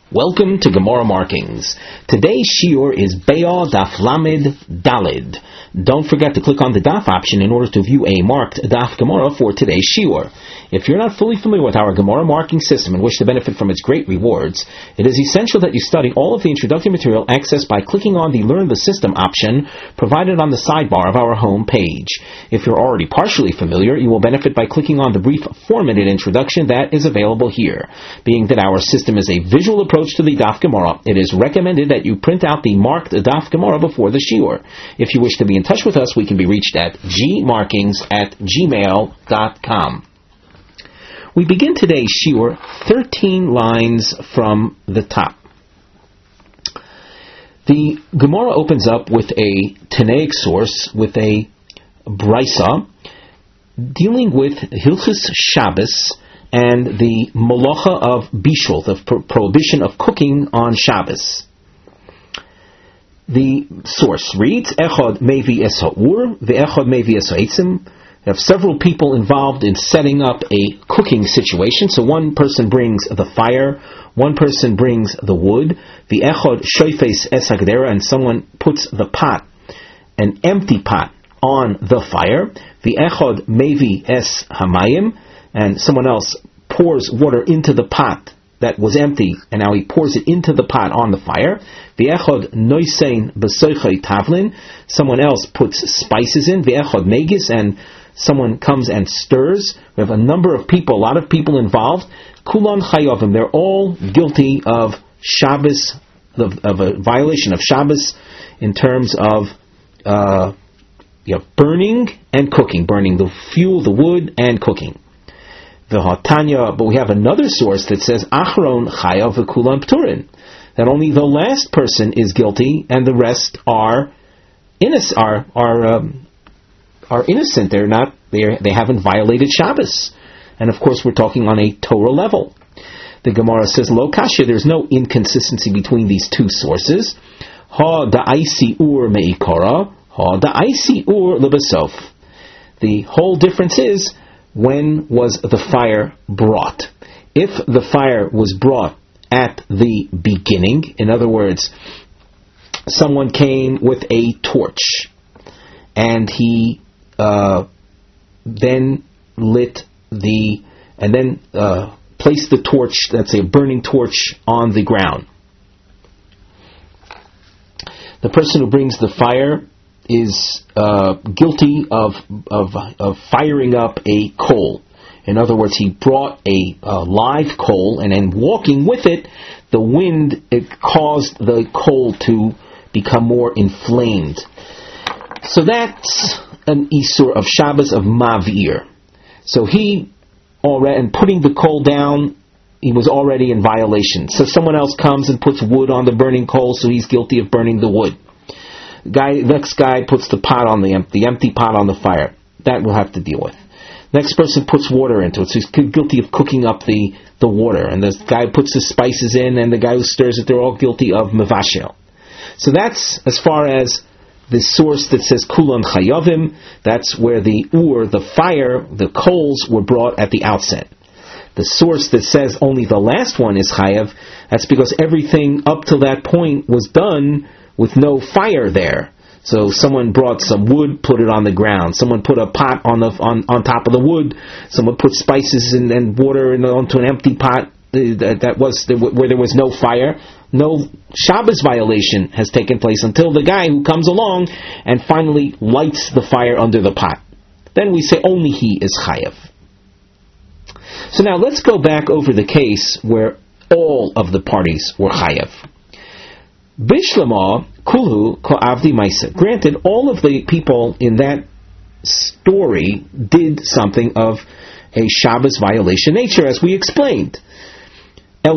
Welcome to Gemara Markings. Today's shiur is Be'ah Daf Lamed Dalid. Don't forget to click on the Daf option in order to view a marked Daf Gemara for today's shiur. If you're not fully familiar with our Gemara marking system and wish to benefit from its great rewards, it is essential that you study all of the introductory material accessed by clicking on the Learn the System option provided on the sidebar of our home page. If you're already partially familiar, you will benefit by clicking on the brief 4-minute introduction that is available here. Being that our system is a visual approach to the Daf Gemara, it is recommended that you print out the marked Daf Gemara before the shiur. If you wish to be in touch with us, we can be reached at gmarkings@gmail.com. We begin today's shiur 13 lines from the top. The Gemara opens up with a Tanaic source, with a Brisa, dealing with Hilchus Shabbos and the Malacha of Bishul, the prohibition of cooking on Shabbos. The source reads, Echad mevi es ha'ur, ve'echad mevi es ha'etzim. There have several people involved in setting up a cooking situation. So one person brings the fire, one person brings the wood. The echad shoifes es hagdera, and someone puts the pot, an empty pot, on the fire. The echad mevi es hamayim, and someone else pours water into the pot that was empty, and now he pours it into the pot on the fire. The echad noisein b'soichai tavlin, someone else puts spices in. The echad megis, and someone comes and stirs. We have a number of people, a lot of people involved. Kulan chayovim, they're all guilty of Shabbos, of a violation of Shabbos in terms of burning and cooking, burning the fuel, the wood, and cooking. The Hatanya, but we have another source that says Achron chayav v'kulan pturin, that only the last person is guilty and the rest are innocent. Are innocent. They haven't violated Shabbos. And of course we're talking on a Torah level. The Gemara says, Lo kasha, there's no inconsistency between these two sources. Ha da'aisi ur me'ikara, ha da'aisi ur lebesof. The whole difference is, when was the fire brought? If the fire was brought at the beginning, in other words, someone came with a torch, and he then placed the torch, that's a burning torch, on the ground. The person who brings the fire is guilty of firing up a coal. In other words, he brought a live coal, and then walking with it, the wind caused the coal to become more inflamed. So that's an Isur of Shabbos of Mavir. So he already, and putting the coal down, he was already in violation. So someone else comes and puts wood on the burning coal, so he's guilty of burning the wood. Next guy puts the pot on the empty pot on the fire. That we'll have to deal with. Next person puts water into it, so he's guilty of cooking up the water. And this guy puts the spices in, and the guy who stirs it, they're all guilty of mevashel. So that's as far as the source that says Kulan Chayavim. That's where the fire, the coals were brought at the outset. The source that says only the last one is Chayav, that's because everything up to that point was done with no fire there. So someone brought some wood, put it on the ground. Someone put a pot on top of the wood. Someone put spices and water onto an empty pot that was where there was no fire. No Shabbos violation has taken place until the guy who comes along and finally lights the fire under the pot. Then we say only he is chayav. So now let's go back over the case where all of the parties were chayav. Bishlama kulhu ko'avdi maisa. Granted, all of the people in that story did something of a Shabbos violation nature, as we explained. What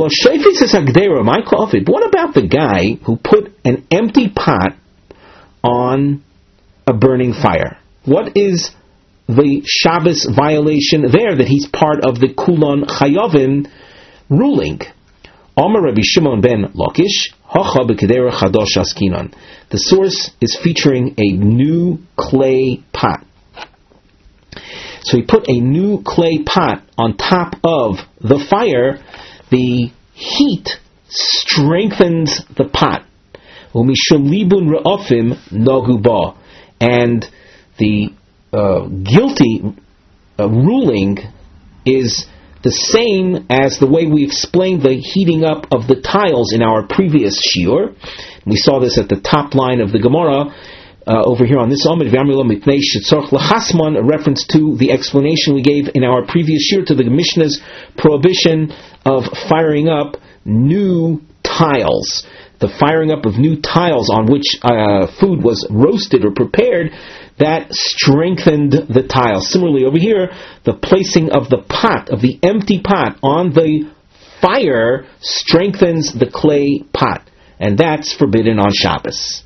about the guy who put an empty pot on a burning fire? What is the Shabbos violation there that he's part of the Kulan Chayovim ruling? Amar Rabbi Shimon ben Lakish, Hacha b'kedera chadosh askinan. The source is featuring a new clay pot. So he put a new clay pot on top of the fire. The heat strengthens the pot. Umishum libun ra'ofim nogu ba. And the guilty ruling is the same as the way we explained the heating up of the tiles in our previous shiur. We saw this at the top line of the Gemara over here on this Amid, a reference to the explanation we gave in our previous shiur to the Mishnah's prohibition of firing up new tiles. The firing up of new tiles on which food was roasted or prepared, that strengthened the tiles. Similarly, over here, the placing of the pot, of the empty pot, on the fire strengthens the clay pot. And that's forbidden on Shabbos.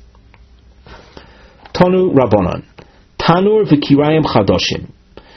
Tanu Rabbanon. Tanur v'kirayim chadoshim.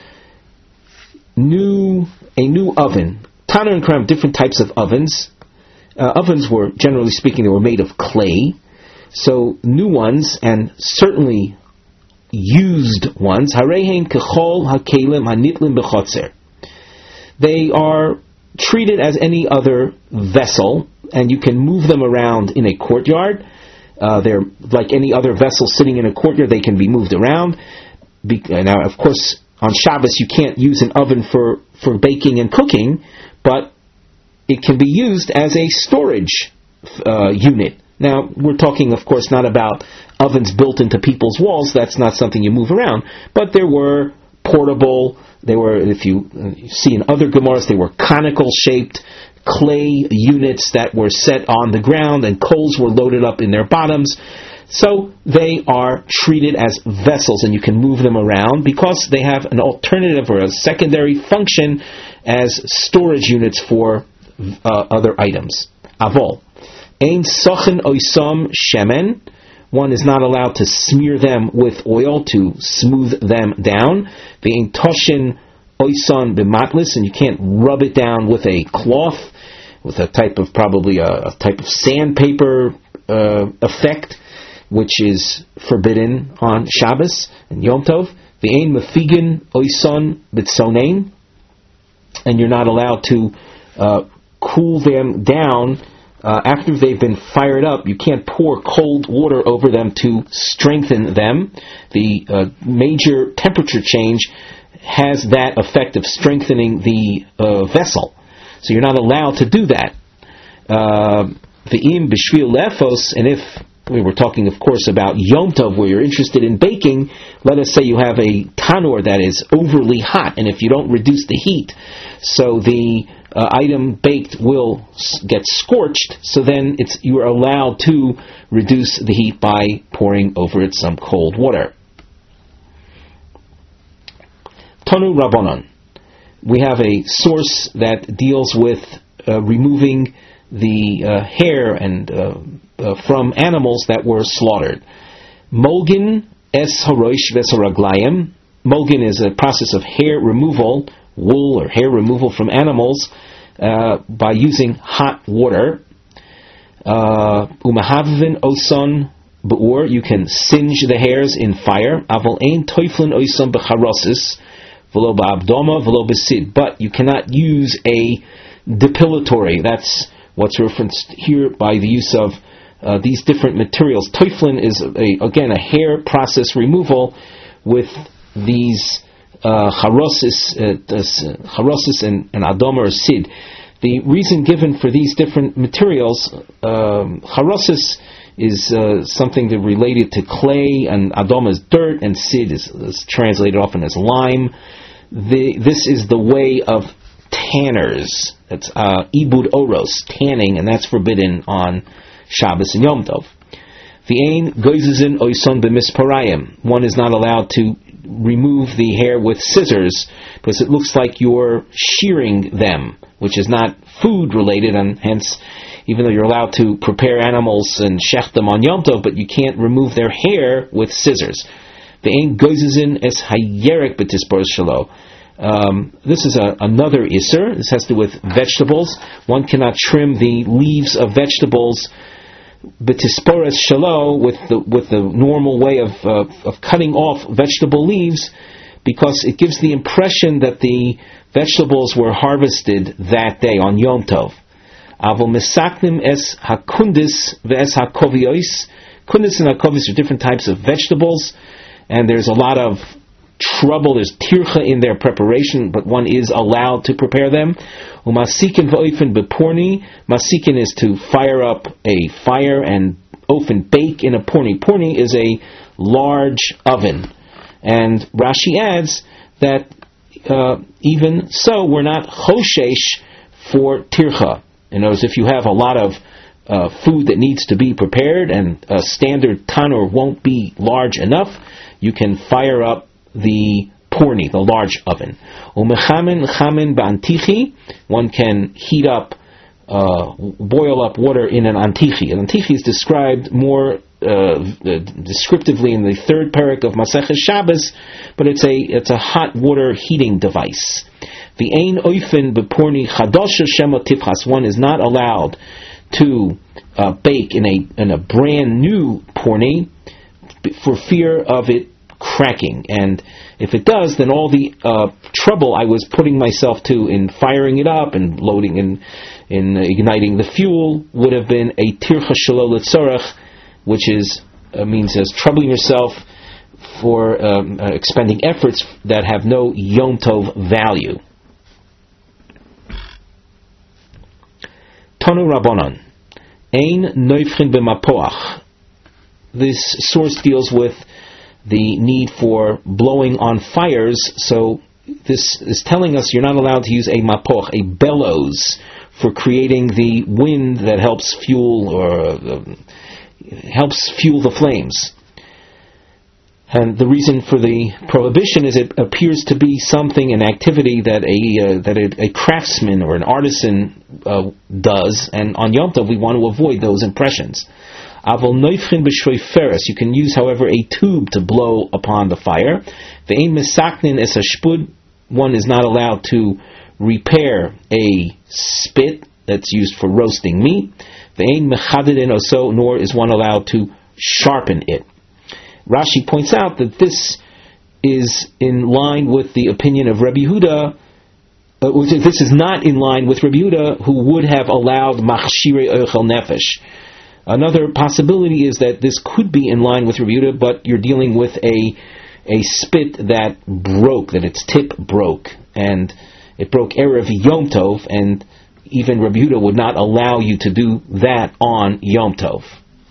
A new oven. Tanur and kirayim, different types of ovens. Ovens were, generally speaking, they were made of clay. So new ones, and certainly used ones, harehem kechol hakelim hanitlim bechotzer. They are treated as any other vessel, and you can move them around in a courtyard. They're like any other vessel sitting in a courtyard. They can be moved around. Now, of course, on Shabbos you can't use an oven for baking and cooking, but it can be used as a storage unit. Now, we're talking, of course, not about ovens built into people's walls. That's not something you move around. But there were portable, they were, if you see in other Gemaras, they were conical-shaped clay units that were set on the ground, and coals were loaded up in their bottoms. So they are treated as vessels, and you can move them around because they have an alternative or a secondary function as storage units for other items. Avol. Ein sochen oisam shemen. One is not allowed to smear them with oil to smooth them down. The ein toshin oisan b'matlis, and you can't rub it down with a cloth, with a type of, probably a type of sandpaper effect, which is forbidden on Shabbos and Yom Tov. The ein mefigin oisan b'tzonein, and you're not allowed to cool them down after they've been fired up. You can't pour cold water over them to strengthen them. The major temperature change has that effect of strengthening the vessel. So you're not allowed to do that. V'im b'shvil lefos, and if we were talking, of course, about Yom Tov, where you're interested in baking, let us say you have a tanur that is overly hot, and if you don't reduce the heat, so the item baked will get scorched, so then you are allowed to reduce the heat by pouring over it some cold water. Tanu Rabbanon. We have a source that deals with removing the hair and from animals that were slaughtered. Molgin es harosh ves haraglayim. Molgin is a process of hair removal, wool or hair removal from animals by using hot water. Umahavin oson be'ur, you can singe the hairs in fire. Aval ein toiflin oson becharosis v'lo ba'abdoma v'lo b'sid. But you cannot use a depilatory. That's what's referenced here by the use of these different materials. Toiflin is again a hair process removal with these charosis and adoma or sid. The reason given for these different materials, charosis is something that related to clay, and adoma is dirt, and sid is translated often as lime. This is the way of tanners. It's ibud oros, tanning, and that's forbidden on Shabbos and Yom Tov. V'ein goizezin oison b'misparayim. One is not allowed to remove the hair with scissors because it looks like you're shearing them, which is not food related, and hence, even though you're allowed to prepare animals and shech them on Yom Tov, but you can't remove their hair with scissors. V'ein goizezin es hayerek b'tispor shelo. This is another isser. This has to do with vegetables. One cannot trim the leaves of vegetables b'tisporas shalo, with the normal way of cutting off vegetable leaves, because it gives the impression that the vegetables were harvested that day on Yom Tov. Avol mesaknim es hakundis ve'es hakoviois. Kundis and hakovios are different types of vegetables, and there's a lot of trouble. There's tircha in their preparation, but one is allowed to prepare them. Umasikin v'oifen beporni. Masikin is to fire up a fire and ofen bake in a porni. Porni is a large oven, and Rashi adds that even so, we're not choshesh for tircha. In other words, if you have a lot of food that needs to be prepared and a standard tanur won't be large enough, you can fire up the porni, the large oven. Umechamin chamin ba'antichi, one can heat up, boil up water in an antichi. An antichi is described more descriptively in the third parak of Maseches Shabbos, but it's a hot water heating device. The ein oifen beporni chadosha shema tifchas. One is not allowed to bake in a brand new porni for fear of it cracking, and if it does, then all the trouble I was putting myself to in firing it up and loading in igniting the fuel would have been a tircha shelo letzorach, which means as troubling yourself for expending efforts that have no Yom Tov value. Tanu Rabbanan, Ein Neufchen b'mapoach. This source deals with the need for blowing on fires, so this is telling us you're not allowed to use a mapoch, a bellows, for creating the wind that helps fuel the flames. And the reason for the prohibition is it appears to be something, an activity that a craftsman or an artisan does, and on Yom Tov we want to avoid those impressions. Avol noifchin b'shroiferes. You can use, however, a tube to blow upon the fire. Ve'ein mesaknin es hashpud. One is not allowed to repair a spit that's used for roasting meat. Ve'ein mechadedin oso. Nor is one allowed to sharpen it. Rashi points out that this is in line with the opinion of Rabbi Yehuda. This is not in line with Rabbi Yehuda, who would have allowed machshirei ochel nefesh. Another possibility is that this could be in line with Rabbi Yehuda, but you're dealing with a spit that broke, that its tip broke, and it broke Erev Yom Tov, and even Rabbi Yehuda would not allow you to do that on Yom Tov.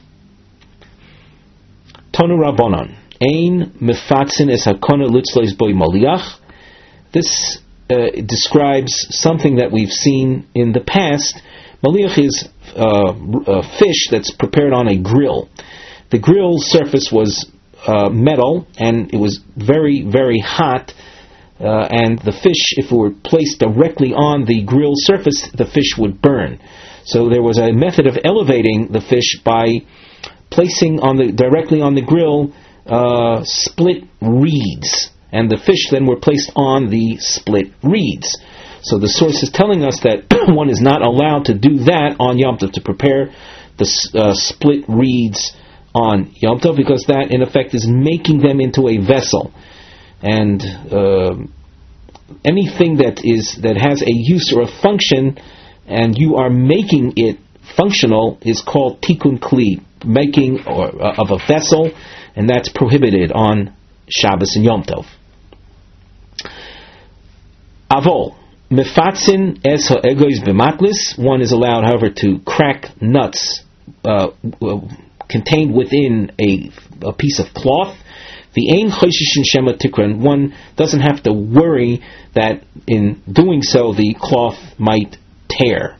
Tonu Rabbanan, Ein mefatzin es hakona litzlois boi maliach. This describes something that we've seen in the past. Maliach is a fish that's prepared on a grill. The grill surface was metal, and it was very, very hot, and the fish, if it were placed directly on the grill surface, the fish would burn. So there was a method of elevating the fish by placing directly on the grill split reeds, and the fish then were placed on the split reeds. So the source is telling us that one is not allowed to do that on Yom Tov, to prepare the split reeds on Yom Tov, because that in effect is making them into a vessel. And anything that has a use or a function, and you are making it functional, is called tikkun kli, making of a vessel, and that's prohibited on Shabbos and Yom Tov. Avol mefatzin es ha'egois b'matlis. One is allowed, however, to crack nuts contained within a piece of cloth. The ein choshishin shema tikran. One doesn't have to worry that in doing so the cloth might tear.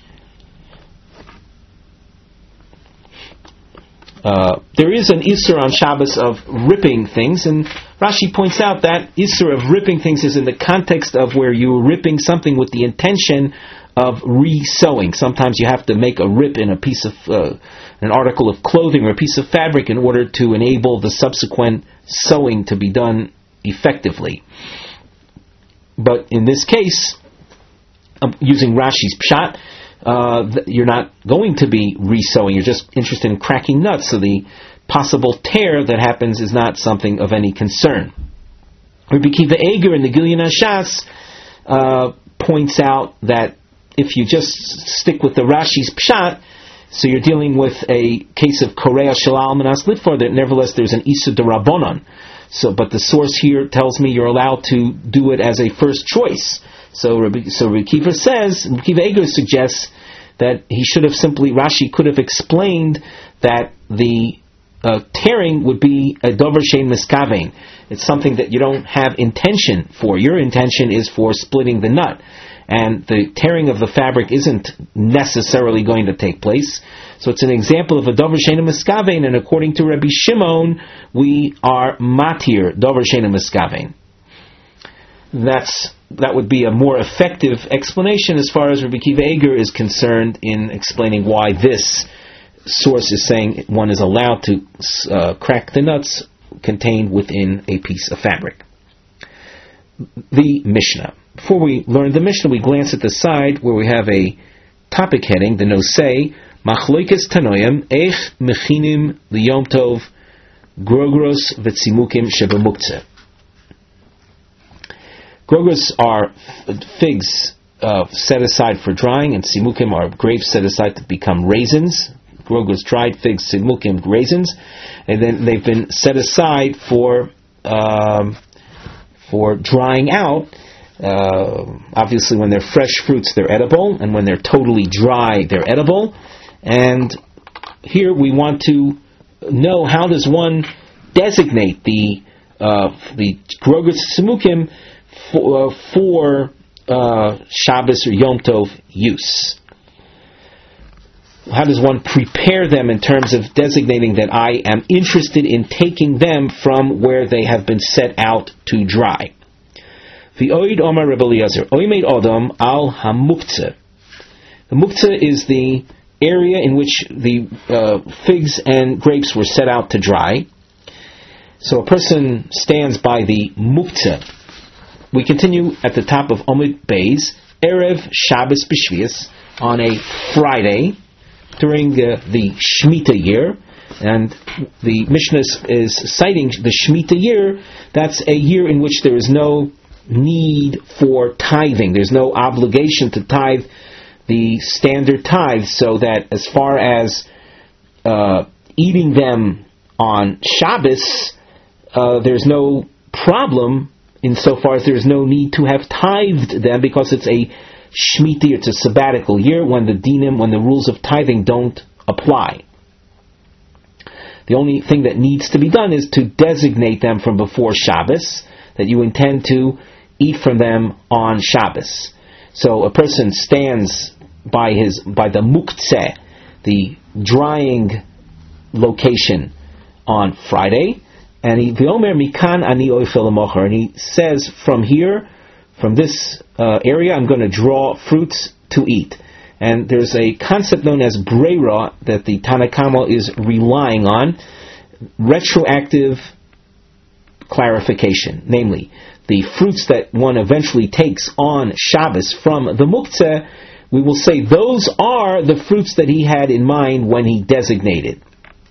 There is an Isser on Shabbos of ripping things, and Rashi points out that Isser of ripping things is in the context of where you're ripping something with the intention of re-sewing. Sometimes you have to make a rip in a piece of an article of clothing or a piece of fabric in order to enable the subsequent sewing to be done effectively. But in this case, using Rashi's pshat, you're not going to be re-sewing, you're just interested in cracking nuts, so the possible tear that happens is not something of any concern. Rabbi Kiva Eger in the Gilyon HaShas points out that if you just stick with the Rashi's pshat, so you're dealing with a case of Korea Shalal Manas Litfor, that nevertheless there's an Issa de Rabbanon. So, but the source here tells me you're allowed to do it as a first choice. So Rabbi Akiva says, Rabbi Akiva Eger suggests that he should have simply, Rashi could have explained that the tearing would be a dover shein miskavein. It's something that you don't have intention for. Your intention is for splitting the nut. And the tearing of the fabric isn't necessarily going to take place. So it's an example of a dover shein miskavein, and according to Rabbi Shimon, we are matir dover shein miskavein. That would be a more effective explanation as far as Rabbi Akiva Eger is concerned in explaining why this source is saying one is allowed to crack the nuts contained within a piece of fabric. The Mishnah. Before we learn the Mishnah, we glance at the side where we have a topic heading, the Nosei, Machloikes Tanoim, Eich Mechinim Liyom Tov, Grogros V'tzimukim Shebemuktzeh. Grogros are figs set aside for drying, and Tzimukim are grapes set aside to become raisins. Grogros dried figs, Tzimukim raisins, and then they've been set aside for drying out. Obviously, when they're fresh fruits, they're edible, and when they're totally dry, they're edible. And here we want to know, how does one designate the Grogros Tzimukim for Shabbos or Yom Tov use? How does one prepare them in terms of designating that I am interested in taking them from where they have been set out to dry? The Oid Omar Rebbe Eliezer, Oimed Odom al Hamuktzeh. The Muktzeh is the area in which the figs and grapes were set out to dry. So a person stands by the Muktzeh. We continue at the top of Omid Beis, Erev Shabbos B'Shvius, on a Friday during the Shemitah year. And the Mishnah is citing the Shemitah year. That's a year in which there is no need for tithing. There's no obligation to tithe the standard tithe, so that as far as eating them on Shabbos, there's no problem insofar as there's no need to have tithed them, because it's a Shemitah, it's a sabbatical year when the dinim, when the rules of tithing don't apply. The only thing that needs to be done is to designate them from before Shabbos, that you intend to eat from them on Shabbos. So a person stands by the Muktzeh, the drying location, on Friday, and he v'omer mikan ani oifel l'mocher, and he says, from here, from this area, I'm going to draw fruits to eat. And there's a concept known as breira that the Tanna Kama is relying on, retroactive clarification, namely, the fruits that one eventually takes on Shabbos from the Muktzeh, we will say those are the fruits that he had in mind when he designated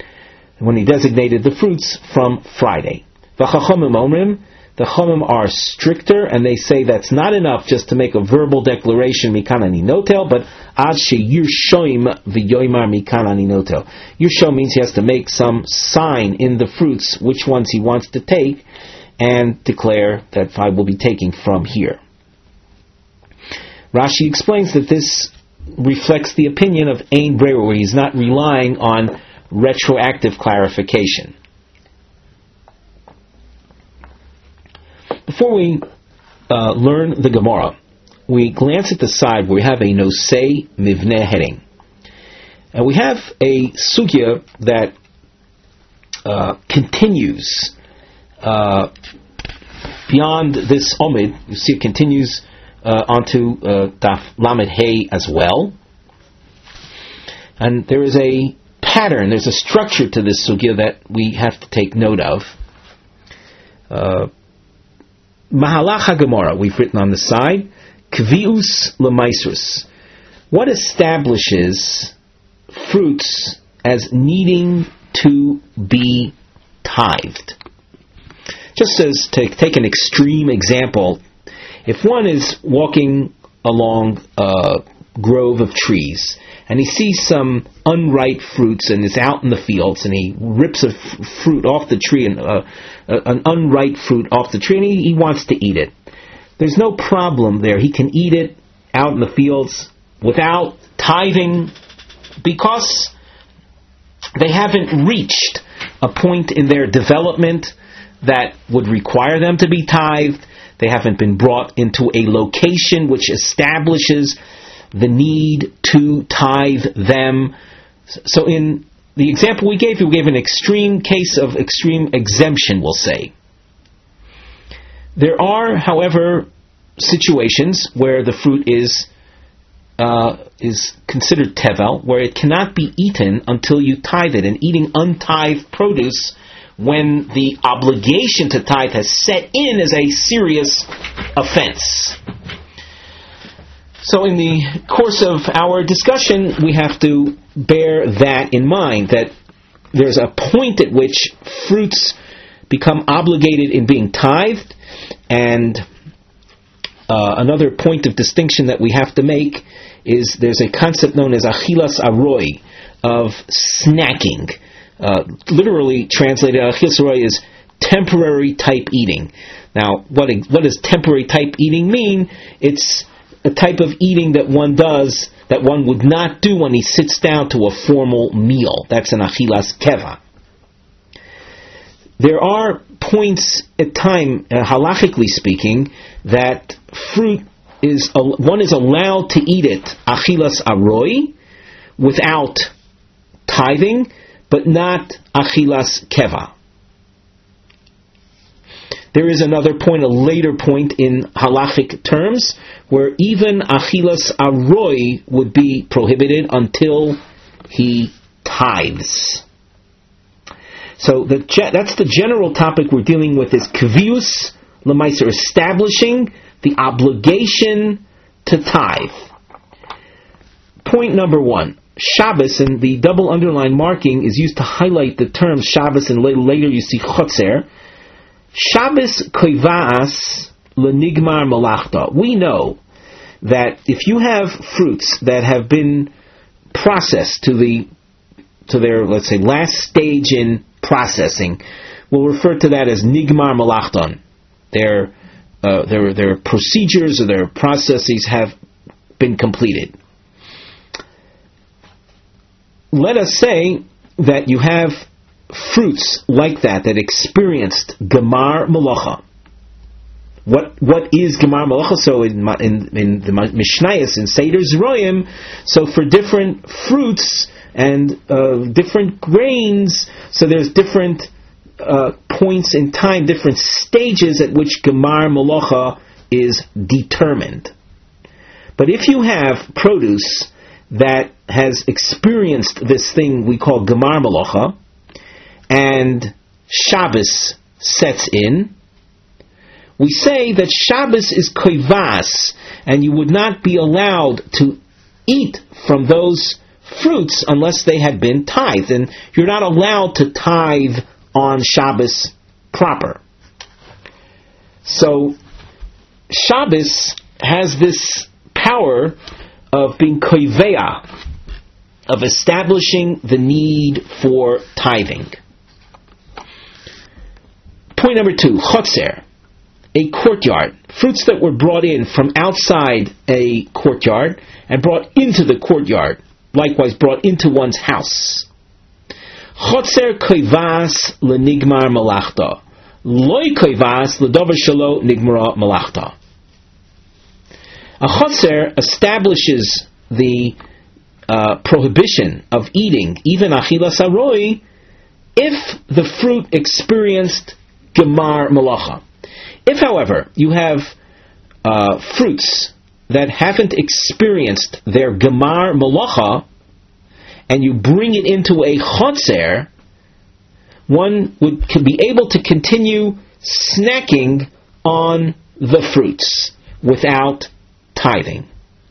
the fruits from Friday. V'chachamim omrim, the Chachamim are stricter, and they say that's not enough just to make a verbal declaration mikan ani notel, but ad sheyirshoim v'yoymar mikan ani notel. Yirshom means he has to make some sign in the fruits which ones he wants to take, and declare that I will be taking from here. Rashi explains that this reflects the opinion of Ein Breira, where he's not relying on retroactive clarification. Before we learn the Gemara, we glance at the side where we have a Nosei Mivneh heading. And we have a sugya that continues beyond this Omid. You see it continues onto Daf Lamed Hey as well. And there is a pattern, there's a structure to this sugya that we have to take note of. Mahalach HaGemara, we've written on the side, Kvius Lemaisrus. What establishes fruits as needing to be tithed? Just as to take an extreme example, if one is walking along grove of trees, and he sees some unripe fruits and is out in the fields, and he rips a fruit off the tree, an unripe fruit off the tree, and he wants to eat it. There's no problem there. He can eat it out in the fields without tithing, because they haven't reached a point in their development that would require them to be tithed. They haven't been brought into a location which establishes the need to tithe them. So in the example we gave an extreme case of extreme exemption, we'll say. There are, however, situations where the fruit is considered tevel, where it cannot be eaten until you tithe it. And eating untithed produce, when the obligation to tithe has set in, is a serious offense. So in the course of our discussion, we have to bear that in mind, that there's a point at which fruits become obligated in being tithed, and another point of distinction that we have to make is there's a concept known as achilas aroi, of snacking. Literally translated, achilas aroi is temporary type eating. Now, what does temporary type eating mean? It's a type of eating that one does that one would not do when he sits down to a formal meal. That's an achilas keva. There are points at time, halachically speaking, that fruit one is allowed to eat it achilas aroi without tithing, but not achilas keva. There is another point, a later point in halachic terms, where even achilas aroi would be prohibited until he tithes. So that's the general topic we're dealing with, is kvius l'maiser, establishing the obligation to tithe. Point number 1. Shabbos, and the double underline marking is used to highlight the term Shabbos, and later you see chotzer. Shabbos koivas lenigmar malachta. We know that if you have fruits that have been processed to their, let's say, last stage in processing, we'll refer to that as nigmar malachton. Their procedures or their processes have been completed. Let us say that you have fruits like that experienced gemar malacha. What is gemar malacha? So in the Mishnayos, in Seder Zroyim, so for different fruits and different grains, so there's different points in time, different stages at which gemar malacha is determined. But if you have produce that has experienced this thing we call gemar malacha, and Shabbos sets in, we say that Shabbos is koivas, and you would not be allowed to eat from those fruits unless they had been tithed, and you're not allowed to tithe on Shabbos proper. So Shabbos has this power of being koiveah, of establishing the need for tithing. Point number 2, chotzer, a courtyard. Fruits that were brought in from outside a courtyard and brought into the courtyard, likewise brought into one's house. Chotzer koivas lenigmar malachta, loy koivas ledavar shelo nigmara malachta. A chotzer establishes the prohibition of eating even achilas aroi if the fruit experienced gemar malacha. If, however, you have fruits that haven't experienced their gemar malacha, and you bring it into a chotzer, one can be able to continue snacking on the fruits without tithing.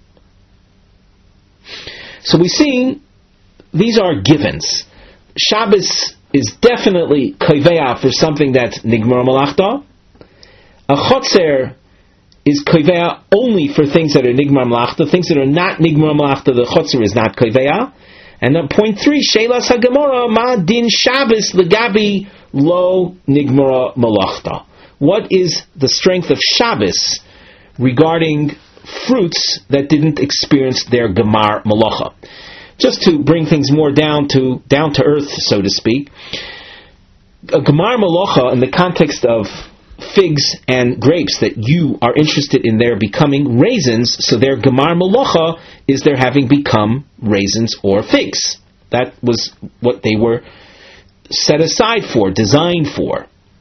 So we see these are givens. Shabbos is definitely koiveah for something that's nigmar malachta. A chotzer is koveya only for things that are nigmar malachta. Things that are not nigmar malachta, the chotzer is not koveya. And then point 3, Sheilas HaGemara, Ma Din Shabbos Legabi Lo Nigmara Malachta. What is the strength of Shabbos regarding fruits that didn't experience their Gemar Malacha? Just to bring things more down to earth, so to speak, a Gemar Malacha in the context of figs and grapes, that you are interested in their becoming raisins, so their Gemar Malacha is their having become raisins or figs. That was what they were set aside for, designed for.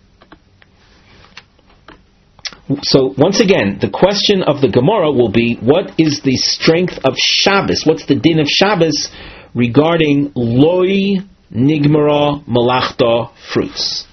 So once again, the question of the Gemara will be, what is the strength of Shabbos? What's the din of Shabbos regarding Loi Nigmara Malachta fruits?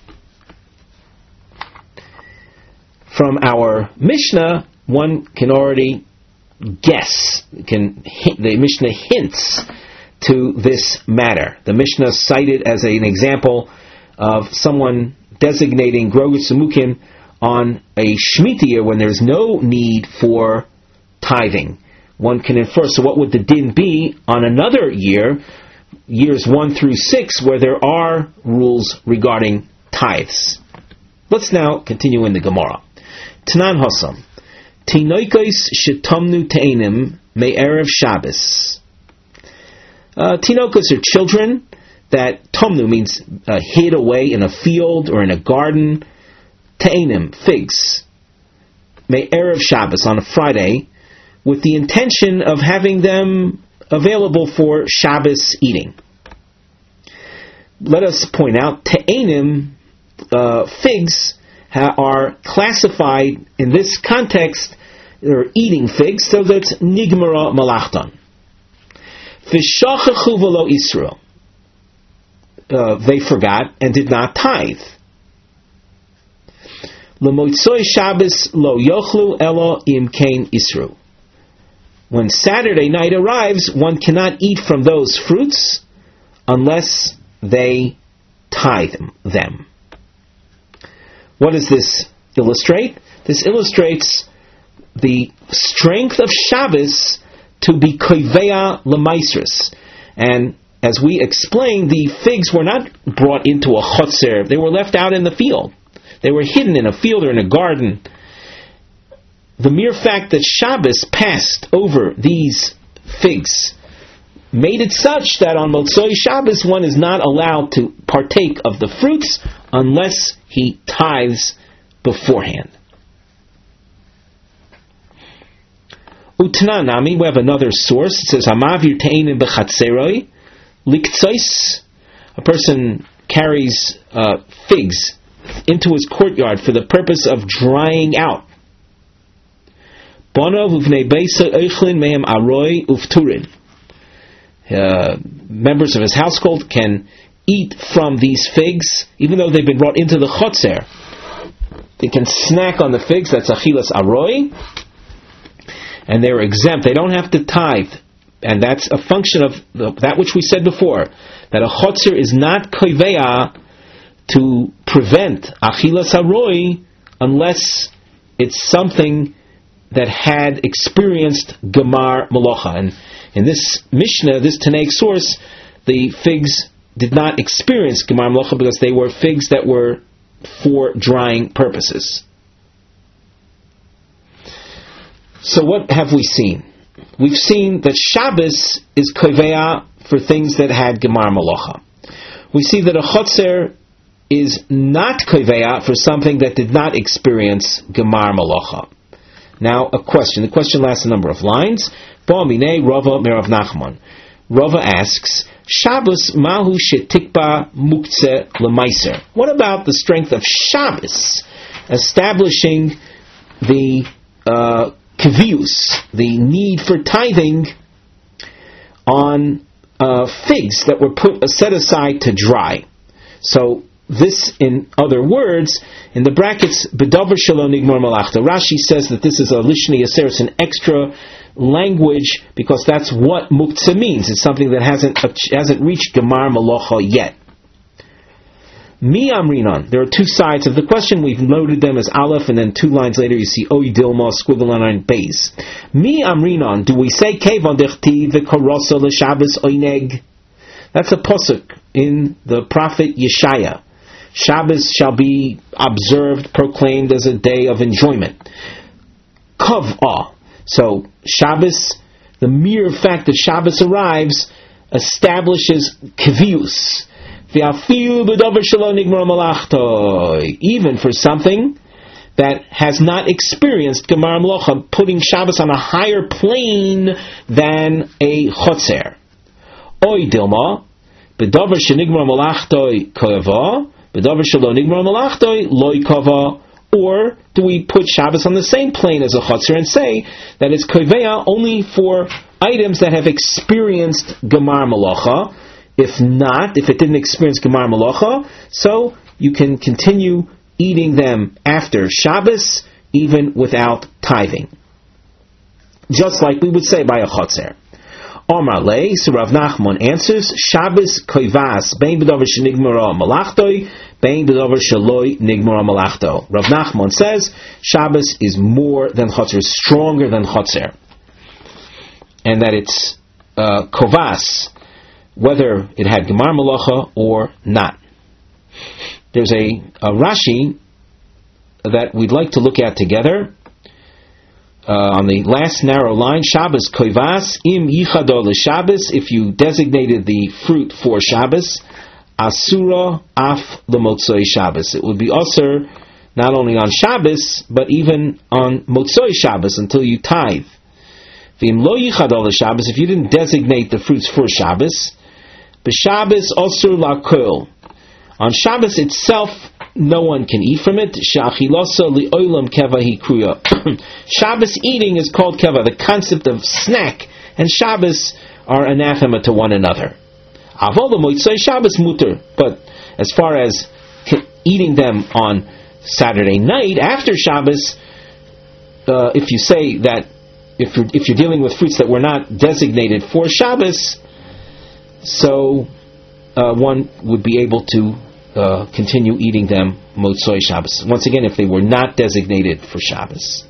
From our Mishnah, one can already guess. The Mishnah hints to this matter. The Mishnah cited as an example of someone designating Grogus Samukim on a Shemitah year when there's no need for tithing. One can infer, so what would the din be on another year, years 1 through 6, where there are rules regarding tithes? Let's now continue in the Gemara. Tanan Hasam. Tinoikos shetomnu te'enim me'erev Shabbos. Tinokos are children that tomnu means hid away in a field or in a garden. Te'enim, figs. Me'erev Shabbos, on a Friday, with the intention of having them available for Shabbos eating. Let us point out, te'enim, figs, are classified in this context, they're eating figs, so that's nigmara malachtan. V'shachachu v'lo Yisro, they forgot and did not tithe. L'moitzoi Shabbos lo yochlu elo im kain Yisro. When Saturday night arrives, one cannot eat from those fruits unless they tithe them. What does this illustrate? This illustrates the strength of Shabbos to be koveya l'maisris. And as we explained, the figs were not brought into a chotzer. They were left out in the field. They were hidden in a field or in a garden. The mere fact that Shabbos passed over these figs made it such that on Motzoi Shabbos one is not allowed to partake of the fruits unless he tithes beforehand. Utnanami, we have another source. It says, Hamavir te'enim b'chatzeroi liktzos. A person carries figs into his courtyard for the purpose of drying out. Bonov uvnei beisa eichlin mehem aroi ufturin. Members of his household can eat from these figs, even though they've been brought into the chotzer. They can snack on the figs, that's achilas aroi, and they're exempt. They don't have to tithe. And that's a function of that which we said before, that a chotzer is not koveya to prevent achilas aroi unless it's something that had experienced gemar malacha. And in this Mishnah, this Tanaic source, the figs did not experience gemar malacha because they were figs that were for drying purposes. So what have we seen? We've seen that Shabbos is koveya for things that had gemar malacha. We see that a chotzer is not koveya for something that did not experience gemar malacha. Now, a question. The question lasts a number of lines. Ba'amine Rava Merav Nachman. Rava asks, Shabbos mahu shetikba muktzeh lemaiser. What about the strength of Shabbos establishing the kavius, the need for tithing on figs that were set aside to dry? So, this, in other words, in the brackets, B'davar shelo nigmar malachta. Rashi says that this is a lishni aser, it's an extra language, because that's what muktzeh means. It's something that hasn't reached gemar malacha yet. Mi Amrinon. There are two sides of the question. We've noted them as Aleph, and then 2 lines later you see Oy Dilma, squiggle on base. Mi Amrinon. Do we say Kevon Dechti v'Karosa l'Shabbos Oyneg? That's a pasuk in the prophet Yeshaya. Shabbos shall be observed, proclaimed as a day of enjoyment. Kav'ah. So Shabbos, the mere fact that Shabbos arrives, establishes kvius. Even for something that has not experienced Gemar Melacha, putting Shabbos on a higher plane than a chotzer. Oy Dilma, B'davar shenigmar malachtoi kava, B'davar shelo nigmar malachtoi loy kava. Or do we put Shabbos on the same plane as a chotzer and say that it's koveya only for items that have experienced Gemar Melacha? If not, if it didn't experience Gemar Melacha, so you can continue eating them after Shabbos, even without tithing. Just like we would say by a chotzer. Omar lei, so Rav Nachman answers, Shabbos koivas, bein b'davar shenigmara malachtoi, bein b'davar shaloi nigmara malachto. Rav Nachman says, Shabbos is more than chotzer, stronger than chotzer. And that it's kovas, whether it had Gemar Melacha or not. There's a Rashi that we'd like to look at together. On the last narrow line, Shabbos koivas im yichado l'Shabbos. If you designated the fruit for Shabbos, asura af l'motzoi Shabbos. It would be asur not only on Shabbos but even on motzoi Shabbos until you tithe. V'im lo yichado l'Shabbos. If you didn't designate the fruits for Shabbos, b'Shabbos asur lakol. On Shabbos itself, no one can eat from it. Sha'achilasa li'olam keva hikruya. Shabbos eating is called keva. The concept of snack and Shabbos are anathema to one another. Avol motzei Shabbos muter. But as far as eating them on Saturday night after Shabbos, if you say that if you're dealing with fruits that were not designated for Shabbos, so one would be able to continue eating them motzoi Shabbos. Once again, if they were not designated for Shabbos.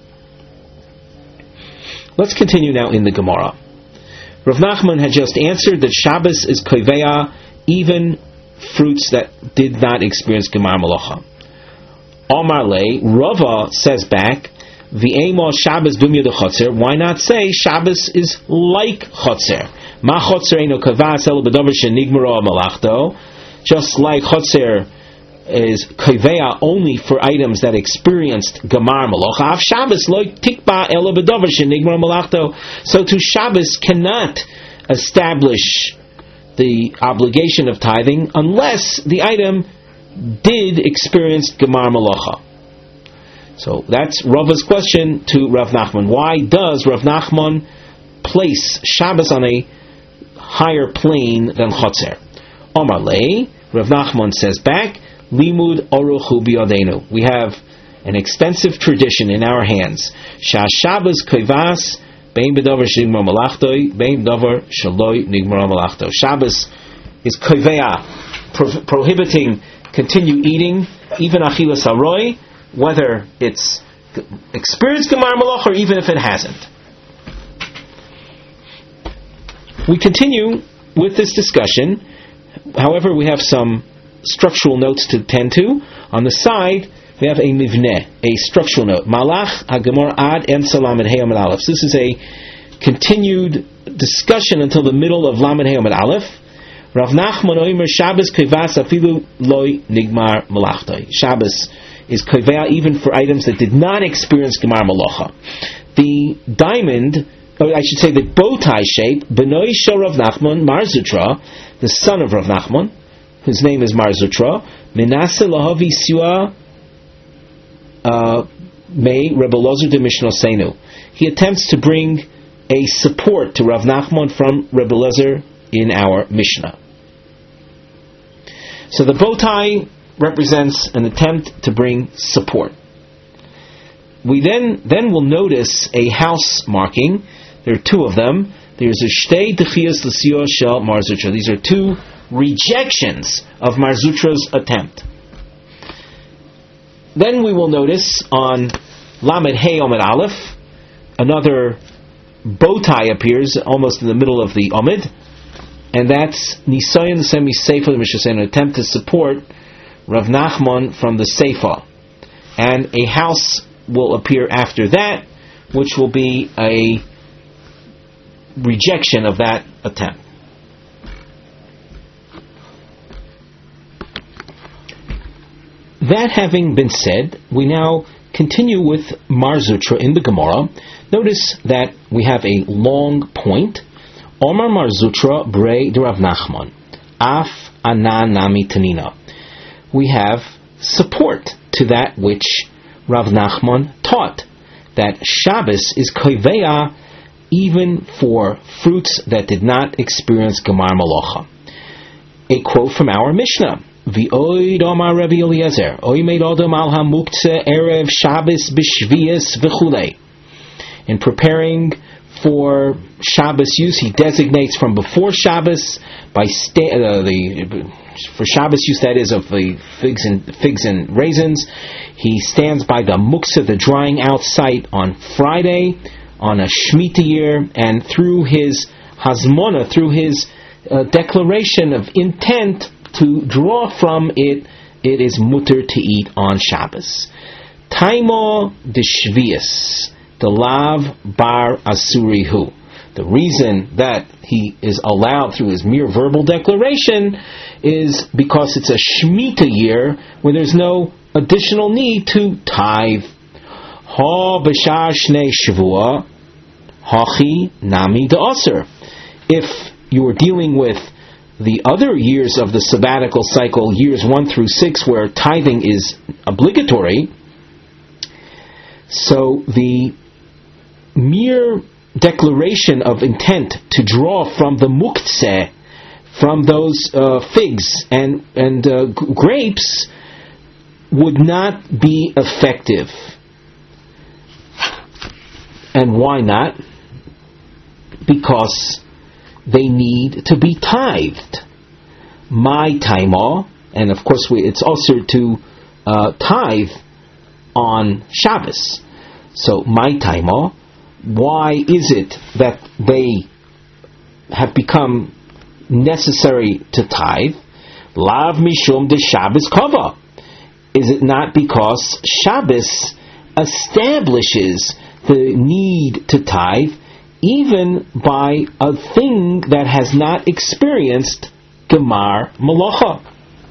Let's continue now in the Gemara. Rav Nachman had just answered that Shabbos is koveya, even fruits that did not experience Gemar Melacha. Omar le, Rava says back, V'ema Shabbos dumya de chotzer. Why not say Shabbos is like chotzer? Ma chotzer eino kavas el b'davar shenigmara malachto. Just like chotzer is koveya only for items that experienced Gemar Melacha. Av Shabbos lo tikba el b'davar shenigmara malachto. So to Shabbos cannot establish the obligation of tithing unless the item did experience Gemar Melacha. So that's Rava's question to Rav Nachman. Why does Rav Nachman place Shabbos on a higher plane than Chotzer? Omar lei, Rav Nachman says back, Limud Oruchu Biyadenu. We have an extensive tradition in our hands. Shah Shabbos Koivas, Bein B'davar Shigmar Malachtoi, Bein B'davar Shaloi Nigmar Malachto. Shabbos is Koivea, prohibiting continued eating, even Achilas Haroi, whether it's experienced Gemar Melacha or even if it hasn't. We continue with this discussion. However, we have some structural notes to tend to. On the side, we have a mivneh, a structural note. Malach HaGemor Ad Em Lamed Hey Amud Aleph. This is a continued discussion until the middle of Lamed Hey Amud Aleph. Rav Nachman Oimer Shabbos Kivas Afilu Loi Nigmar Malachtoi. Shabbos is koveya even for items that did not experience Gemar Melacha. The diamond, or I should say the bow tie shape, Benoi Shel Rav Nachman, Mar Zutra, the son of Rav Nachman, whose name is Mar Zutra, Menaseh Lahavi Siua Mei Rebbe Lozer de Mishnosenu. He attempts to bring a support to Rav Nachman from Rebbe Lozer in our Mishnah. So the bow tie represents an attempt to bring support. We then will notice a house marking. There are two of them. There's a Shtei Dechiyas L'Siyah Shel Mar Zutra. These are two rejections of Mar Zutra's attempt. then we will notice on Lamed Hey Omid Aleph, another bow tie appears almost in the middle of the Omid, and that's Nisayon Semi Seifa the Mishnah, an attempt to support Rav Nachman from the Seifa. And a house will appear after that, which will be a rejection of that attempt. That having been said, we now continue with Mar Zutra in the Gemara. Notice that we have a long point. Omar Mar Zutra Brei de Rav Nachman. Af Anan Nami Tanina. We have support to that which Rav Nachman taught, that Shabbos is koveya even for fruits that did not experience Gemar Malacha. A quote from our Mishnah. V'oid Omar Rabbi Eliezer, Oy meid Adam al hamuktzeh erev Shabbos b'shvius v'chulei. In preparing for Shabbos use, he designates from before Shabbos by for Shabbos use, that is of the figs and raisins. He stands by the muktzeh, the drying out site, on Friday on a Shemitah year, and through his hazmona, through his declaration of intent to draw from it, it is mutter to eat on Shabbos. Taimo de Shvius, the lav bar asurihu. The reason that he is allowed through his mere verbal declaration is because it's a Shemitah year where there's no additional need to tithe. Ha b'shar shnei shavua, hachi nami de'aser. If you are dealing with the other years of the sabbatical cycle, years 1 through 6, where tithing is obligatory, so the mere declaration of intent to draw from the muktzeh, from those figs and grapes, would not be effective. And why not? Because they need to be tithed. My taima, and of course it's also to tithe on Shabbos. So my taima, why is it that they have become necessary to tithe? Lav mishum de Shabbos kava. Is it not because Shabbos establishes the need to tithe even by a thing that has not experienced Gemar Malacha?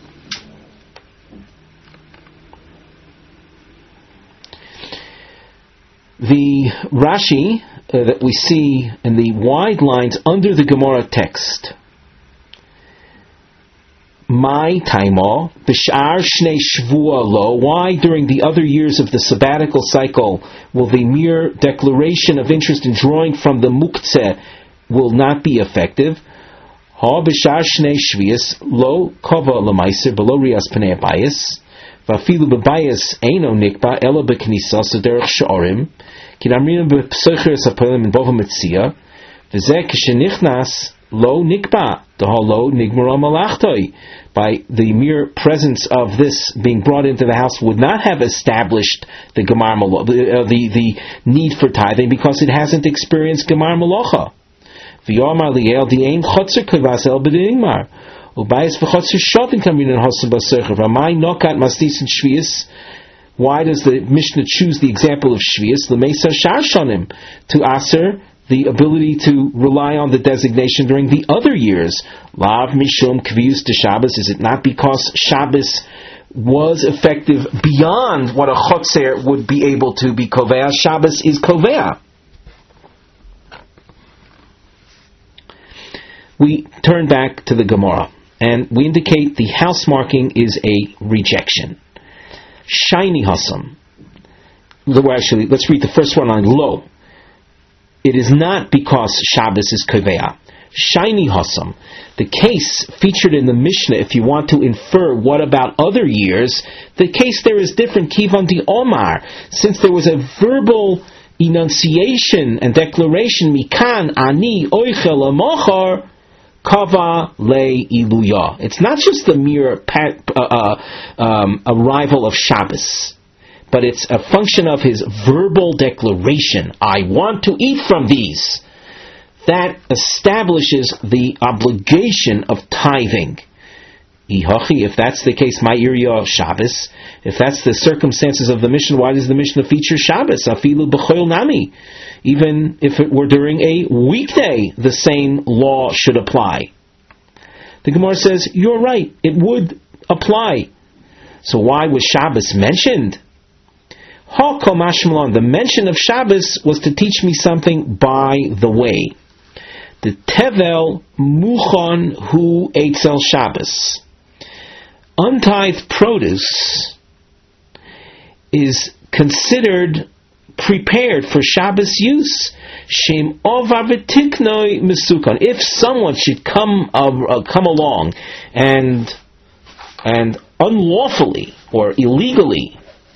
The Rashi that we see in the wide lines under the Gemara text, my taimo b'shar shnei shvua lo. Why during the other years of the sabbatical cycle will the mere declaration of interest in drawing from the muktzeh will not be effective? Ha b'shar shnei shvius lo kova l'maiser below rias pnei abayis v'afilu b'bayis eino nikba ela b'knisa sederach sh'orim ki namrim b'psocher sapelim in bova mitzia v'zeh k'shenichnas lo nikba dehalo nigmara malachtoi. By the mere presence of this being brought into the house would not have established the Gemar the need for tithing, because it hasn't experienced Gemar Malacha. V'yomar liel di'ein chotzer kavas el b'dinigmar ubayis v'chotzer shotin kamrin hosam b'sercher v'amai nokat mastis and shvius. Why does the Mishnah choose the example of shvius? L'meisa shar shonim, to aser the ability to rely on the designation during the other years. Lav mishum kvius de Shabbos. Is it not because Shabbos was effective beyond what a chotzer would be able to be kovea? Shabbos is kovea. We turn back to the Gemara, and we indicate the house marking is a rejection. Shiny hasam. Actually, let's read the first one on lo. It is not because Shabbos is kovea. Shiny hasam. The case featured in the Mishnah, if you want to infer what about other years, the case there is different. Kivan di Omar, since there was a verbal enunciation and declaration, mikan ani oichel amochar kava le iluya. It's not just the mere arrival of Shabbos. but it's a function of his verbal declaration. I want to eat from these. That establishes the obligation of tithing. If that's the case, Ma'irya Shabbos. If that's the circumstances of the Mishnah, why does the Mishnah feature Shabbos? Afilu b'choil nami. Even if it were during a weekday, the same law should apply. The Gemara says, you're right, it would apply. So why was Shabbos mentioned? The mention of Shabbos was to teach me something by the way. The Tevel Muchon Hu Eitzel Shabbos. Untithed produce is considered prepared for Shabbos use. Shem Ova V'Tiknoi Mesukon. If someone should come along and unlawfully or illegally,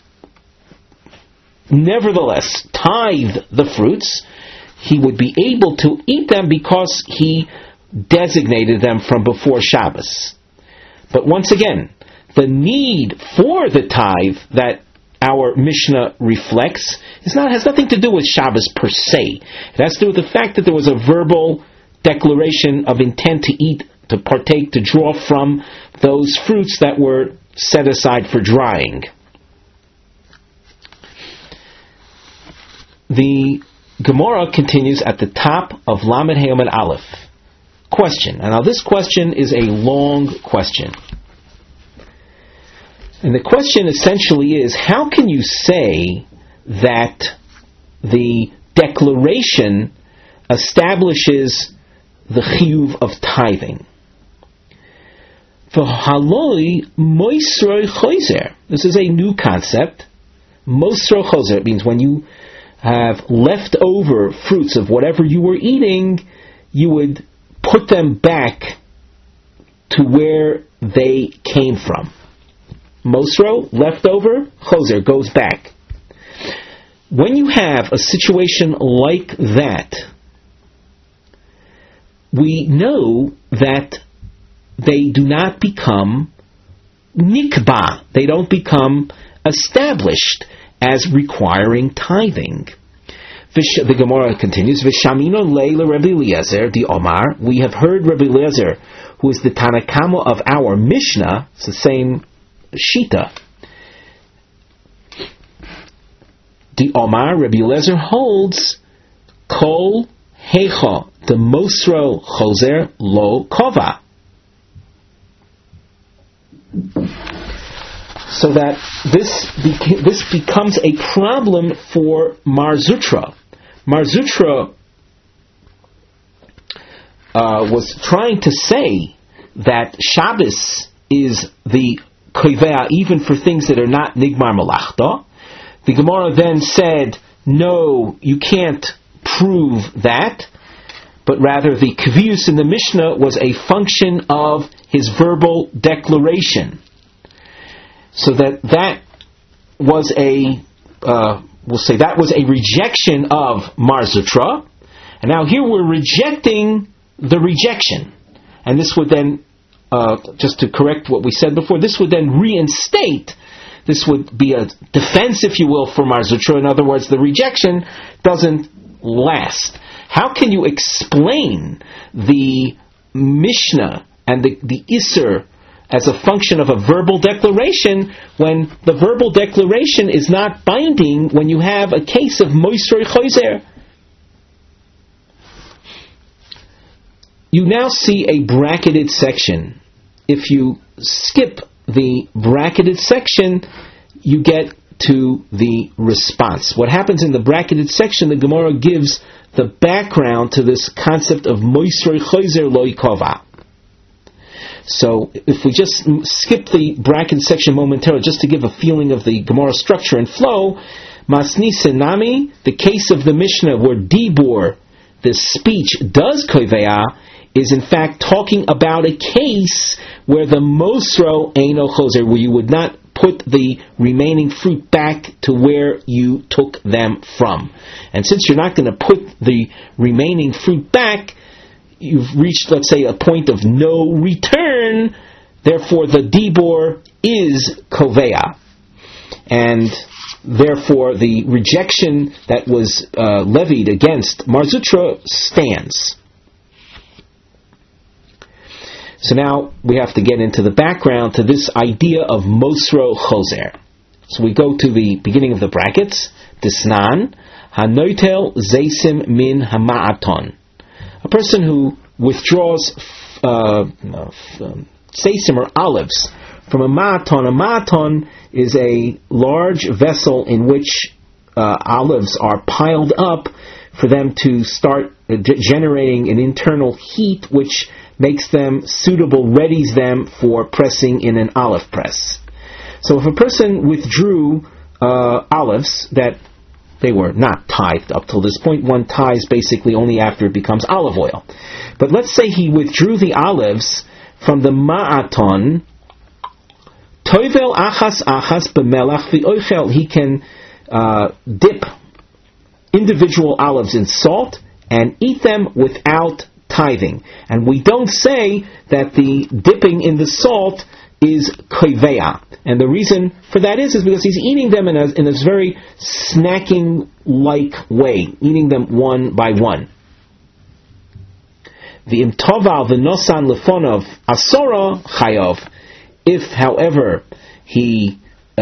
nevertheless tithe the fruits, he would be able to eat them because he designated them from before Shabbos. But once again, the need for the tithe that our Mishnah reflects has nothing to do with Shabbos per se. It has to do with the fact that there was a verbal declaration of intent to eat, to partake, to draw from those fruits that were set aside for drying. The Gemara continues at the top of Lamed Hey Amud Aleph. Question. And now this question is a long question. And the question essentially is, how can you say that the declaration establishes the chiyuv of tithing? V'haloi moisroi choser. This is a new concept. Moisroi choser. It means when you have leftover fruits of whatever you were eating, you would put them back to where they came from. Mosro, leftover, choser, goes back. When you have a situation like that, we know that they do not become nikba. They don't become established as requiring tithing. The Gemara continues, V'shamino leila Rabbi Eliezer the Omar. We have heard Rabbi Eliezer, who is the Tanakama of our Mishnah. It's the same Shita. The Omar, Rabbi Eliezer holds Kol Hecha the Mosro Choser Lo Kova. So that this becomes a problem for Mar Zutra. Mar Zutra was trying to say that Shabbos is the koivea even for things that are not nigmar malachta. The Gemara then said, no, you can't prove that, but rather the kvius in the Mishnah was a function of his verbal declaration. So that was that was a rejection of Mar Zutra, and now here we're rejecting the rejection. And this would then, just to correct what we said before, this would then reinstate, this would be a defense, if you will, for Mar Zutra. In other words, the rejection doesn't last. How can you explain the Mishnah and the Isser as a function of a verbal declaration when the verbal declaration is not binding when you have a case of Moisroi Choser? You now see a bracketed section. If you skip the bracketed section, you get to the response. What happens in the bracketed section, the Gemara gives the background to this concept of Moisroi Choser Lo Kova. So, if we just skip the bracket section momentarily, just to give a feeling of the Gemara structure and flow, Masni Senami, the case of the Mishnah where Dibur, the speech, does koivea, is in fact talking about a case where the Mosro Eino Choser, where you would not put the remaining fruit back to where you took them from. And since you're not going to put the remaining fruit back, you've reached, let's say, a point of no return, therefore the dibor is kovea. And therefore, the rejection that was levied against Mar Zutra stands. So now we have to get into the background to this idea of Mosro Choser. So we go to the beginning of the brackets. Disnan, Hanoitel Zeisim Min Hama'aton. A person who withdraws seisim or olives from a ma'aton. A ma'aton is a large vessel in which olives are piled up for them to start generating an internal heat which makes them suitable, readies them for pressing in an olive press. So if a person withdrew olives that they were not tithed up till this point, one tithes basically only after it becomes olive oil. But let's say he withdrew the olives from the ma'aton, toivel achas b'melach v'oichel. He can dip individual olives in salt and eat them without tithing. And we don't say that the dipping in the salt is koiveya. And the reason for that is because he's eating them in a very snacking-like way, eating them one by one. The imtoval v'nosan lefonov asora chayov. If, however, he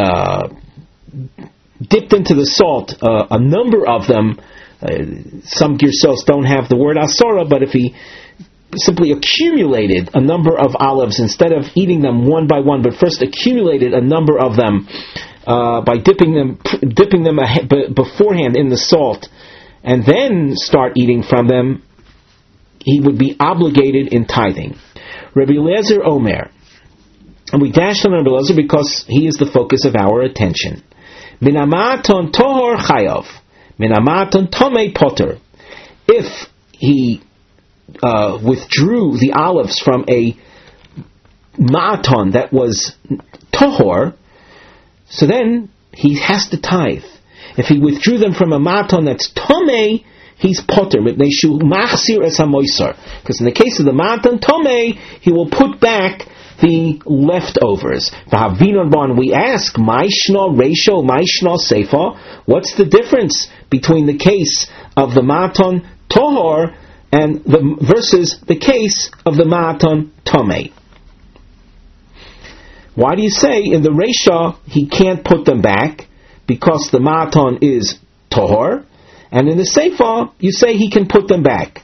dipped into the salt a number of them, some girsos don't have the word asora, but if he simply accumulated a number of olives instead of eating them one by one, but first accumulated a number of them by dipping them beforehand in the salt, and then start eating from them, he would be obligated in tithing. Rabbi Eliezer Omer, and we dash on Rabbi Eliezer because he is the focus of our attention. Minamaton tohor chayav, minamaton tomei potter. If he withdrew the olives from a ma'aton that was tohor, so then he has to tithe. If he withdrew them from a ma'aton that's tomei, he's potter. Because in the case of the ma'aton tomei, he will put back the leftovers. We ask, Maishna Reisho, Maishna Seifa, what's the difference between the case of the ma'aton tohor and versus the case of the ma'aton tomei? Why do you say in the Reisha he can't put them back because the ma'aton is tohor, and in the Seifa you say he can put them back?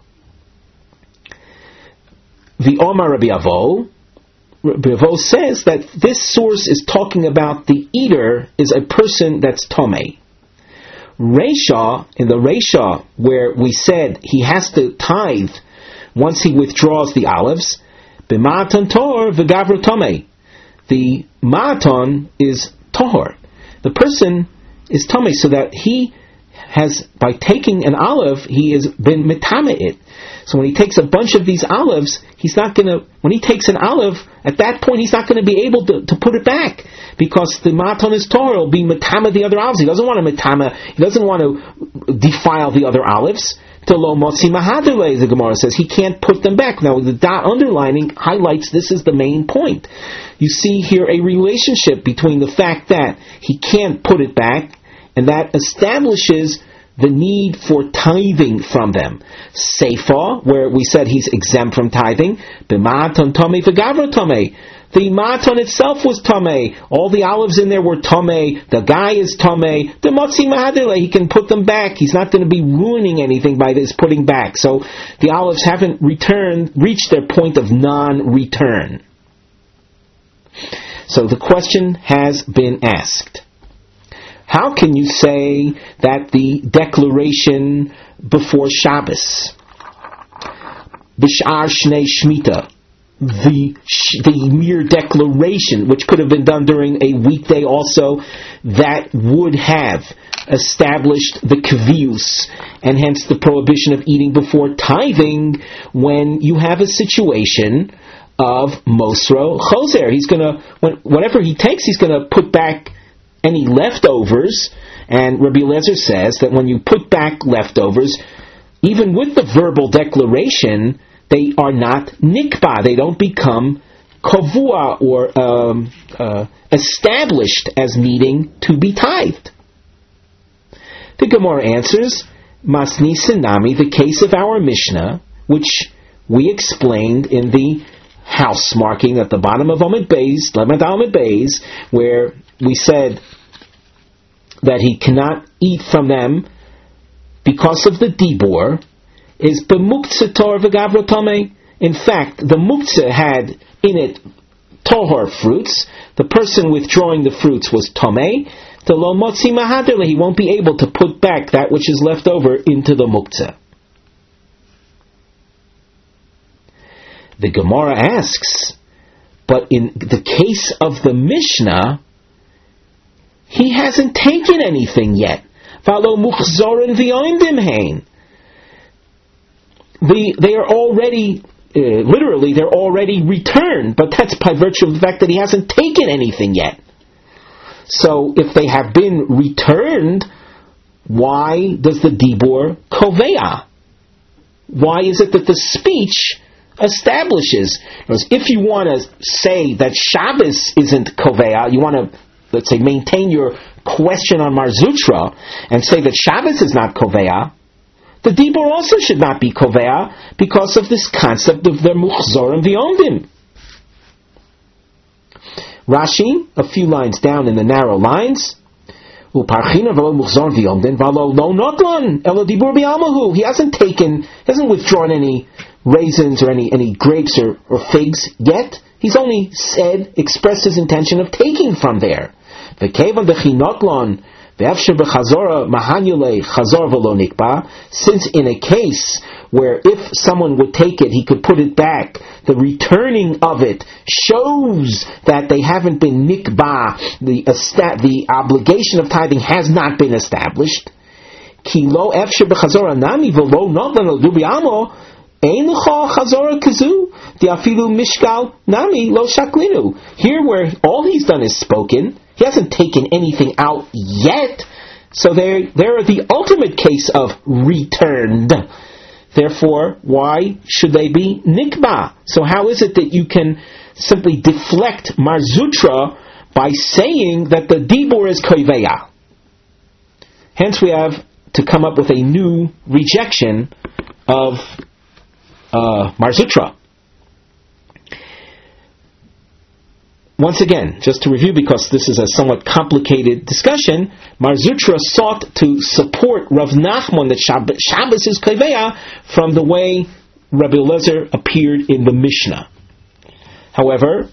The Omar Rabbi Avo says that this source is talking about the eater is a person that's tomei. Reisha, in the Reisha, where we said he has to tithe once he withdraws the olives, b'ma'aton tohor v'gavro tomei. The ma'aton is tohor. The person is tomei, so that he has, by taking an olive, he has been mitame it. So when he takes a bunch of these olives, he's not going to, when he takes an olive, at that point he's not going to be able to put it back, because the ma'aton is tohor, will be mitame the other olives. He doesn't want to mitame, he doesn't want to defile the other olives. Lo motzi mahadele, the Gemara says, he can't put them back. Now the dot underlining highlights this is the main point. You see here a relationship between the fact that he can't put it back, and that establishes the need for tithing from them. Seifa, where we said he's exempt from tithing, b'ma'aton tomei v'gavro tomei. The ma'aton itself was tomei. All the olives in there were tomei. The guy is tomei. The motzi mahadele, he can put them back. He's not going to be ruining anything by this putting back. So the olives haven't reached their point of non-return. So the question has been asked. How can you say that the declaration before Shabbos, B'sh'ar Shnei Shemitah, the mere declaration, which could have been done during a weekday also, that would have established the kvius, and hence the prohibition of eating before tithing, when you have a situation of Mosro Choser? He's going to, whatever he takes, he's going to put back any leftovers, and Rabbi Eliezer says that when you put back leftovers, even with the verbal declaration, they are not nikba, they don't become kavua, or established as needing to be tithed? The Gemara answers, Masnisin Nami, the case of our Mishnah, which we explained in the house marking at the bottom of Amud Beis, Lemad Amud Beis, where we said that he cannot eat from them because of the dibur, is b'muktzah tor v'gavra tameh. In fact, the muktzah had in it tohar fruits. The person withdrawing the fruits was tameh. The lo motzi mahader, he won't be able to put back that which is left over into the muktzah. The Gemara asks, but in the case of the Mishnah, he hasn't taken anything yet. Valo muchzorin v'yoindim hein. They are already, literally, they're already returned, but that's by virtue of the fact that he hasn't taken anything yet. So, if they have been returned, why does the dibur kovea? Why is it that the speech establishes? If you want to say that Shabbos isn't kovea, you want to, let's say, maintain your question on Mar Zutra and say that Shabbos is not kovea, the dibur also should not be kovea because of this concept of the muchzorim v'yondim. Rashi, a few lines down in the narrow lines, he hasn't withdrawn any raisins or any grapes or figs yet. He's only expressed his intention of taking from there. Since in a case where if someone would take it, he could put it back, the returning of it shows that they haven't been nikba, the obligation of tithing has not been established. Here where all he's done is spoken, he hasn't taken anything out yet, so they're the ultimate case of returned. Therefore, why should they be nikba? So how is it that you can simply deflect Mar Zutra by saying that the dibur is koiveya? Hence we have to come up with a new rejection of Mar Zutra. Once again, just to review, because this is a somewhat complicated discussion, Mar Zutra sought to support Rav Nachman that Shabbos is Kaiveya from the way Rabbi Eliezer appeared in the Mishnah. However,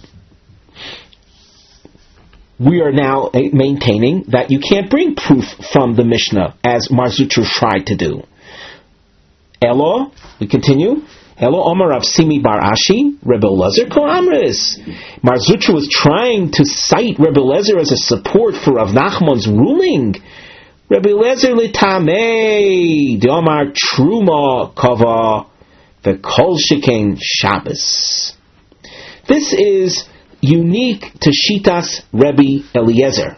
we are now maintaining that you can't bring proof from the Mishnah as Mar Zutra tried to do. Elo, we continue. Elo Omar Rav Simi Bar Ashi, Rebbe Eliezer Ko Amris. Mar Zutra was trying to cite Rebbe Eliezer as a support for Rav Nachman's ruling. Rebbe Eliezer Litamei, De Omar Truma Kava, the Kol Shekain Shabbos. This is unique to Shitas Rebbe Eliezer.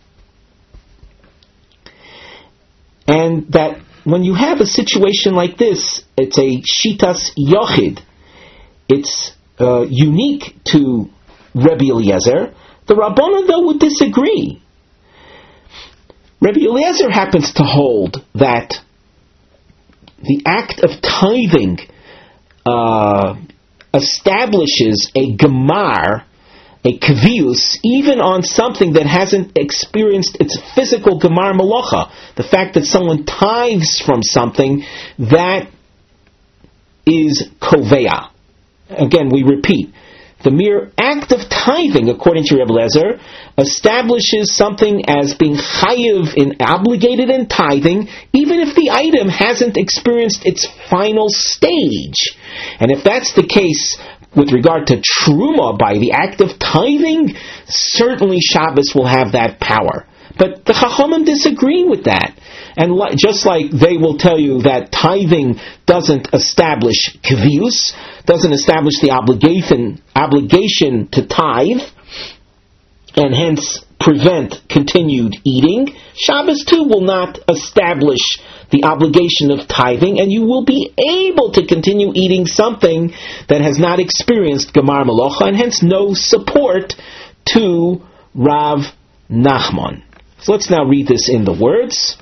And that when you have a situation like this, it's a shitas yochid. It's unique to Rebbe Eliezer. The Rabbanan, though, would disagree. Rebbe Eliezer happens to hold that the act of tithing establishes a gemar, a kvius, even on something that hasn't experienced its physical gemar malacha. The fact that someone tithes from something, that is koveya. Again, we repeat, the mere act of tithing, according to Rebbe Eliezer, establishes something as being chayiv, obligated in tithing, even if the item hasn't experienced its final stage. And if that's the case with regard to truma, by the act of tithing, certainly Shabbos will have that power. But the Chachamim disagree with that. And just like they will tell you that tithing doesn't establish kvius, doesn't establish the obligation to tithe, and hence prevent continued eating, Shabbos too will not establish the obligation of tithing, and you will be able to continue eating something that has not experienced Gemar Malacha, and hence no support to Rav Nachman. So let's now read this in the words.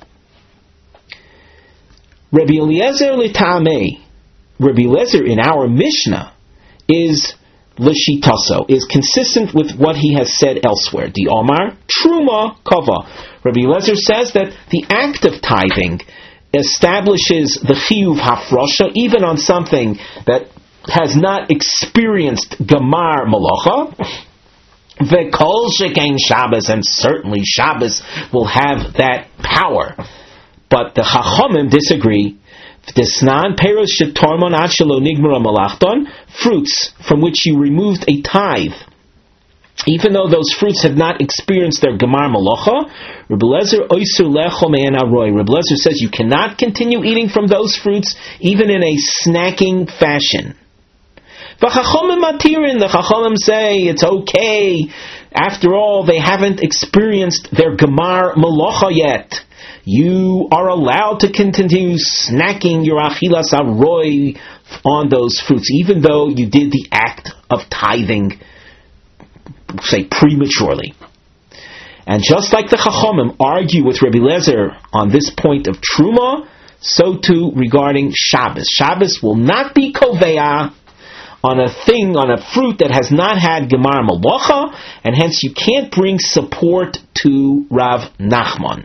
Rabbi Eliezer l'tamei, Rabbi Eliezer in our Mishnah is l'shitaso, is consistent with what he has said elsewhere. The Omar, Truma Kava. Rabbi Eliezer says that the act of tithing establishes the chiyuv hafrosha even on something that has not experienced Gemar Malacha. V'kol shekain Shabbos, and certainly Shabbos will have that power. But the Chachamim disagree. Desnan peros shetormon ad shelo nigmara malachton, fruits from which you removed a tithe, even though those fruits have not experienced their Gemar Malacha. Rebbe Lezer oiser lecho me'en aroi. Rebbe Lezer says you cannot continue eating from those fruits even in a snacking fashion. V'chachamim matirin, the Chachamim say it's okay. After all, they haven't experienced their Gemar Malacha yet. You are allowed to continue snacking your achilas aroi on those fruits, even though you did the act of tithing, say, prematurely. And just like the Chachamim argue with Rabbi Lezer on this point of Truma, so too regarding Shabbos. Shabbos will not be koveah on a fruit that has not had Gemar Malacha, and hence you can't bring support to Rav Nachman.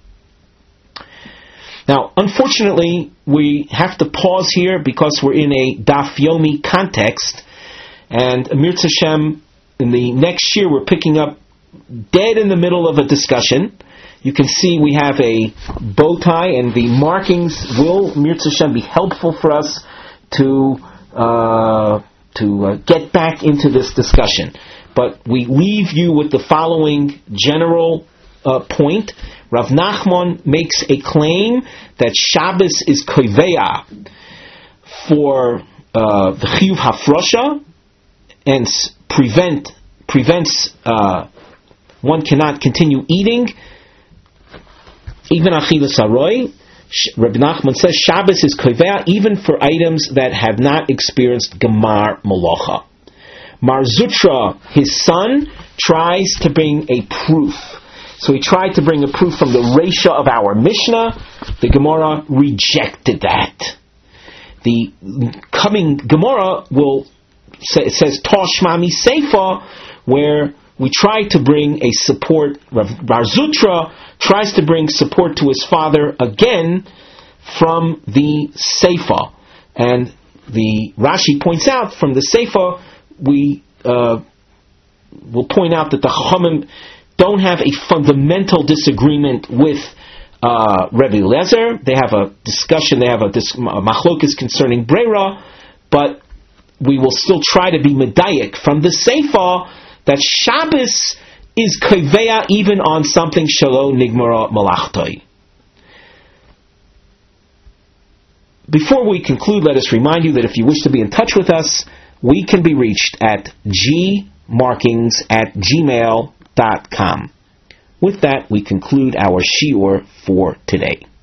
Now, unfortunately, we have to pause here because we're in a Daf Yomi context, and Mirz Hashem, in the next year, we're picking up dead in the middle of a discussion. You can see we have a bow tie, and the markings will, Mirz Hashem, be helpful for us to get back into this discussion. But we leave you with the following general point. Rav Nachman makes a claim that Shabbos is koveah for the chiyuv hafrosha, and prevents one cannot continue eating even achilas aroi. Rabbi Nachman says Shabbos is koveah even for items that have not experienced Gemar Malacha. Mar Zutra, his son, tries to bring a proof. So he tried to bring a proof from the Reisha of our Mishnah. The Gemara rejected that. The coming Gemara says Toshma mi Seifa, where we try to bring a support. Bar Zutra tries to bring support to his father again from the Seifa. And the Rashi points out from the Seifa, we will point out that the Chachamim don't have a fundamental disagreement with Rebbe Lezer. They have a discussion, they have a machlokas concerning Breira, but we will still try to be medayik from the Seifa that Shabbos is koveah even on something shelo nigmara malachtoi. Before we conclude, let us remind you that if you wish to be in touch with us, we can be reached at gmarkings@gmail.com. With that, we conclude our shiur for today.